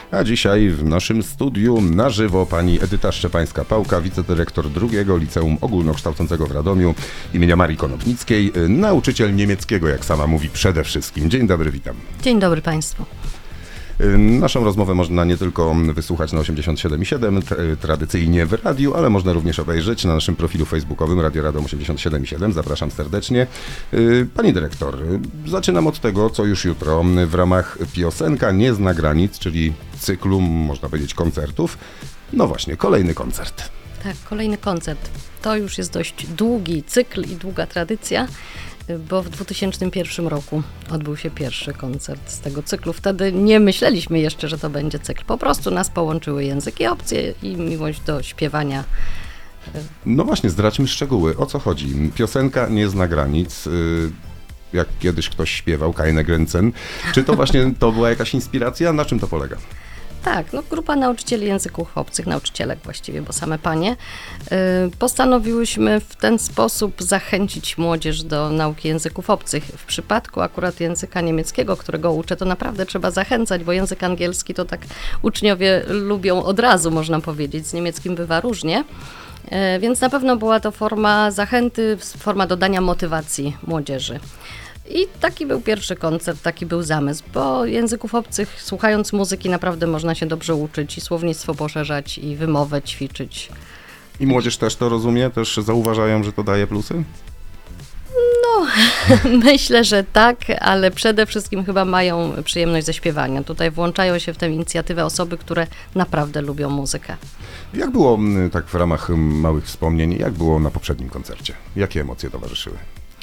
A dzisiaj w naszym studiu na żywo pani Edyta Szczepańska-Pałka, wicedyrektor drugiego Liceum Ogólnokształcącego w Radomiu imienia Marii Konopnickiej, nauczyciel niemieckiego, jak sama mówi, przede wszystkim. Dzień dobry, witam. Dzień dobry Państwu. Naszą rozmowę można nie tylko wysłuchać na 87,7 tradycyjnie w radiu, ale można również obejrzeć na naszym profilu facebookowym Radio Radom 87,7. Zapraszam serdecznie. Pani dyrektor, zaczynam od tego, co już jutro w ramach Piosenka nie zna granic, czyli cyklu, można powiedzieć, koncertów. No właśnie, kolejny koncert. Tak, kolejny koncert. To już jest dość długi cykl i długa tradycja, bo w 2001 roku odbył się pierwszy koncert z tego cyklu. Wtedy nie myśleliśmy jeszcze, że to będzie cykl. Po prostu nas połączyły języki obce i miłość do śpiewania. No właśnie, zdradźmy szczegóły. O co chodzi? Piosenka nie zna granic. Jak kiedyś ktoś śpiewał, Keine Grenzen. Czy to właśnie to była jakaś inspiracja? Na czym to polega? Tak, grupa nauczycieli języków obcych, nauczycielek właściwie, bo same panie, postanowiłyśmy w ten sposób zachęcić młodzież do nauki języków obcych. W przypadku akurat języka niemieckiego, którego uczę, to naprawdę trzeba zachęcać, bo język angielski to tak uczniowie lubią od razu, można powiedzieć, z niemieckim bywa różnie. Więc na pewno była to forma zachęty, forma dodania motywacji młodzieży. I taki był pierwszy koncert, taki był zamysł, bo języków obcych, słuchając muzyki, naprawdę można się dobrze uczyć i słownictwo poszerzać i wymowę ćwiczyć. I młodzież też to rozumie? Też zauważają, że to daje plusy? No, myślę, że tak, ale przede wszystkim chyba mają przyjemność ze śpiewania. Tutaj włączają się w tę inicjatywę osoby, które naprawdę lubią muzykę. Jak było, tak w ramach małych wspomnień, jak było na poprzednim koncercie? Jakie emocje towarzyszyły?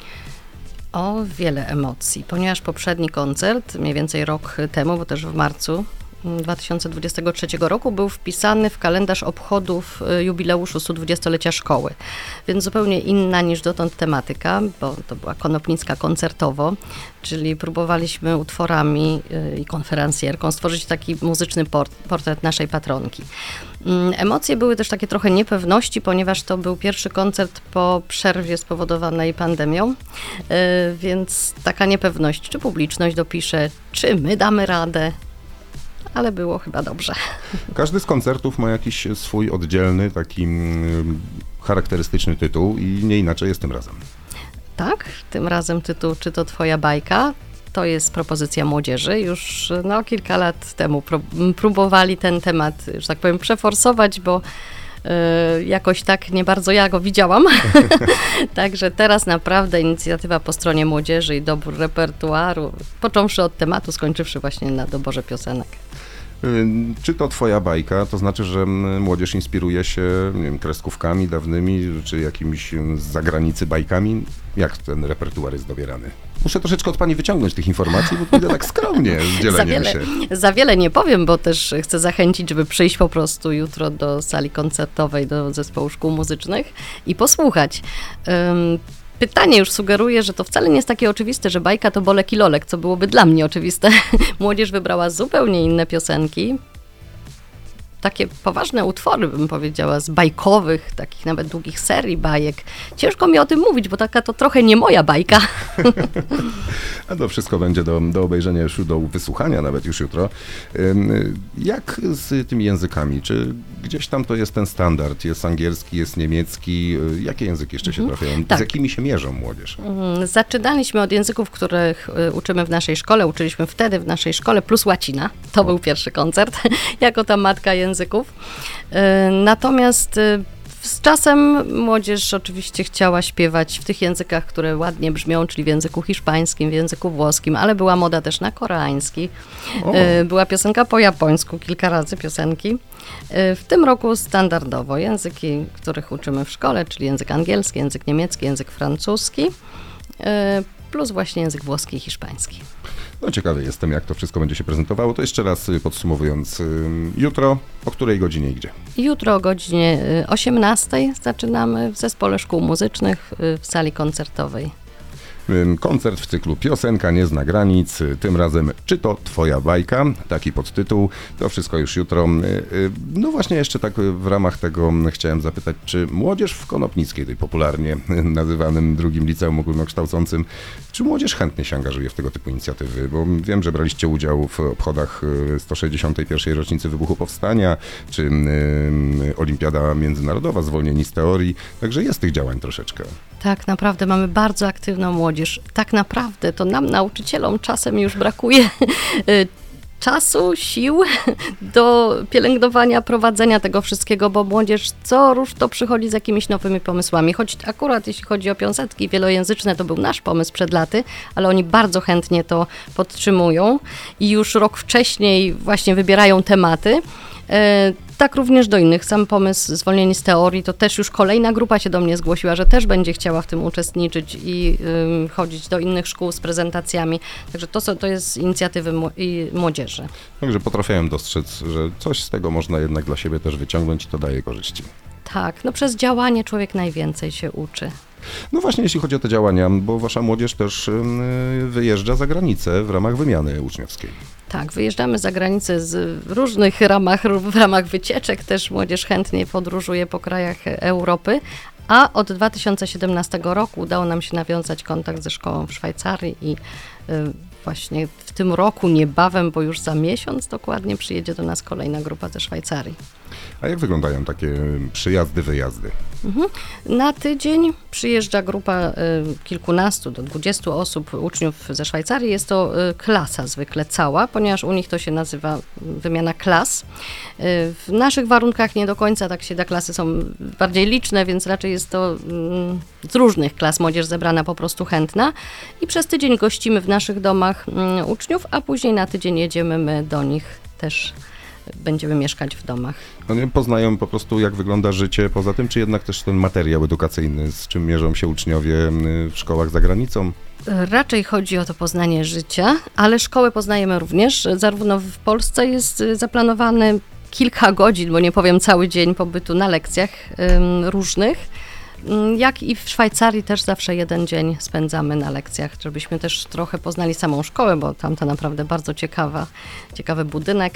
Wiele emocji, ponieważ poprzedni koncert, mniej więcej rok temu, bo też w marcu 2023 roku, był wpisany w kalendarz obchodów jubileuszu 120-lecia szkoły, więc zupełnie inna niż dotąd tematyka, bo to była Konopnicka koncertowo, czyli próbowaliśmy utworami i konferencjerką stworzyć taki muzyczny portret naszej patronki. Emocje były też takie trochę niepewności, ponieważ to był pierwszy koncert po przerwie spowodowanej pandemią, więc taka niepewność, czy publiczność dopisze, czy my damy radę, ale było chyba dobrze. Każdy z koncertów ma jakiś swój oddzielny, taki charakterystyczny tytuł i nie inaczej jest tym razem. Tak, tym razem tytuł Czy to twoja bajka? To jest propozycja młodzieży. Już kilka lat temu próbowali ten temat, że tak powiem, przeforsować, bo jakoś tak nie bardzo ja go widziałam. Także teraz naprawdę inicjatywa po stronie młodzieży i dobór repertuaru, począwszy od tematu, skończywszy właśnie na doborze piosenek. Czy to twoja bajka? To znaczy, że młodzież inspiruje się, nie wiem, kreskówkami dawnymi, czy jakimiś z zagranicy bajkami? Jak ten repertuar jest dobierany? Muszę troszeczkę od pani wyciągnąć tych informacji, bo pójdę tak skromnie z dzieleniem się. Za wiele nie powiem, bo też chcę zachęcić, żeby przyjść po prostu jutro do sali koncertowej, do zespołu szkół muzycznych i posłuchać. Pytanie już sugeruje, że to wcale nie jest takie oczywiste, że bajka to Bolek i Lolek, co byłoby dla mnie oczywiste. Młodzież wybrała zupełnie inne piosenki. Takie poważne utwory, bym powiedziała, z bajkowych, takich nawet długich serii bajek. Ciężko mi o tym mówić, bo taka to trochę nie moja bajka. A to wszystko będzie do obejrzenia już, do wysłuchania nawet już jutro. Jak z tymi językami? Czy gdzieś tam to jest ten standard? Jest angielski, jest niemiecki? Jakie języki jeszcze się trafiają? Tak. Z jakimi się mierzą młodzież? Zaczynaliśmy od języków, których uczymy w naszej szkole. Uczyliśmy wtedy w naszej szkole plus łacina. To był pierwszy koncert, jako ta matka języków. Natomiast z czasem młodzież oczywiście chciała śpiewać w tych językach, które ładnie brzmią, czyli w języku hiszpańskim, w języku włoskim, ale była moda też na koreański. Była piosenka po japońsku, kilka razy piosenki. W tym roku standardowo języki, których uczymy w szkole, czyli język angielski, język niemiecki, język francuski, plus właśnie język włoski i hiszpański. No ciekawy jestem, jak to wszystko będzie się prezentowało. To jeszcze raz podsumowując, jutro o której godzinie i gdzie? Jutro o godzinie 18 zaczynamy w Zespole Szkół Muzycznych w sali koncertowej. Koncert w cyklu Piosenka nie zna granic, tym razem Czy to twoja bajka? Taki podtytuł, to wszystko już jutro. No właśnie jeszcze tak w ramach tego chciałem zapytać, czy młodzież w Konopnickiej, tej popularnie nazywanym drugim liceum ogólnokształcącym, czy młodzież chętnie się angażuje w tego typu inicjatywy? Bo wiem, że braliście udział w obchodach 161. rocznicy wybuchu Powstania, czy Olimpiada Międzynarodowa, zwolnieni z teorii, także jest tych działań troszeczkę. Tak, naprawdę mamy bardzo aktywną młodzież. Tak naprawdę to nam, nauczycielom, czasem już brakuje czasu, sił do pielęgnowania, prowadzenia tego wszystkiego, bo młodzież co rusz to przychodzi z jakimiś nowymi pomysłami. Choć akurat jeśli chodzi o piąsetki wielojęzyczne, to był nasz pomysł przed laty, ale oni bardzo chętnie to podtrzymują i już rok wcześniej właśnie wybierają tematy. Tak również do innych. Sam pomysł zwolnieni z teorii, to też już kolejna grupa się do mnie zgłosiła, że też będzie chciała w tym uczestniczyć i chodzić do innych szkół z prezentacjami. Także to jest inicjatywy młodzieży. Także potrafiłem dostrzec, że coś z tego można jednak dla siebie też wyciągnąć i to daje korzyści. Tak, no przez działanie człowiek najwięcej się uczy. No właśnie, jeśli chodzi o te działania, bo wasza młodzież też wyjeżdża za granicę w ramach wymiany uczniowskiej. Tak, wyjeżdżamy za granicę w różnych w ramach wycieczek, też młodzież chętnie podróżuje po krajach Europy, a od 2017 roku udało nam się nawiązać kontakt ze szkołą w Szwajcarii i właśnie w tym roku niebawem, bo już za miesiąc dokładnie przyjedzie do nas kolejna grupa ze Szwajcarii. A jak wyglądają takie przyjazdy, wyjazdy? Na tydzień przyjeżdża grupa kilkunastu do 20 osób, uczniów ze Szwajcarii. Jest to klasa zwykle cała, ponieważ u nich to się nazywa wymiana klas. W naszych warunkach nie do końca tak się da, klasy są bardziej liczne, więc raczej jest to z różnych klas młodzież zebrana po prostu chętna. I przez tydzień gościmy w naszych domach uczniów, a później na tydzień jedziemy my do nich też. Będziemy mieszkać w domach. Oni poznają po prostu, jak wygląda życie poza tym, czy jednak też ten materiał edukacyjny, z czym mierzą się uczniowie w szkołach za granicą? Raczej chodzi o to poznanie życia, ale szkołę poznajemy również. Zarówno w Polsce jest zaplanowany kilka godzin, bo nie powiem cały dzień pobytu na lekcjach różnych, jak i w Szwajcarii też zawsze jeden dzień spędzamy na lekcjach, żebyśmy też trochę poznali samą szkołę, bo tamta naprawdę bardzo ciekawy budynek.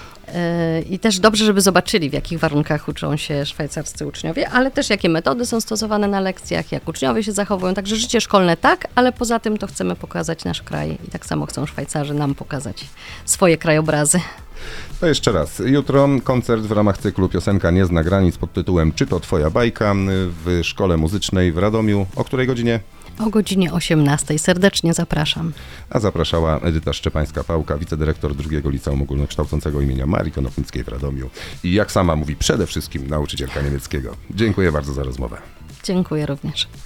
I też dobrze, żeby zobaczyli, w jakich warunkach uczą się szwajcarscy uczniowie, ale też jakie metody są stosowane na lekcjach, jak uczniowie się zachowują. Także życie szkolne tak, ale poza tym to chcemy pokazać nasz kraj i tak samo chcą Szwajcarzy nam pokazać swoje krajobrazy. To jeszcze raz. Jutro koncert w ramach cyklu Piosenka nie zna granic pod tytułem Czy to twoja bajka w Szkole Muzycznej w Radomiu. O której godzinie? O godzinie 18. Serdecznie zapraszam. A zapraszała Edyta Szczepańska-Pałka, wicedyrektor drugiego liceum ogólnokształcącego imienia Marii Konopnickiej w Radomiu. I jak sama mówi, przede wszystkim nauczycielka niemieckiego. Dziękuję bardzo za rozmowę. Dziękuję również.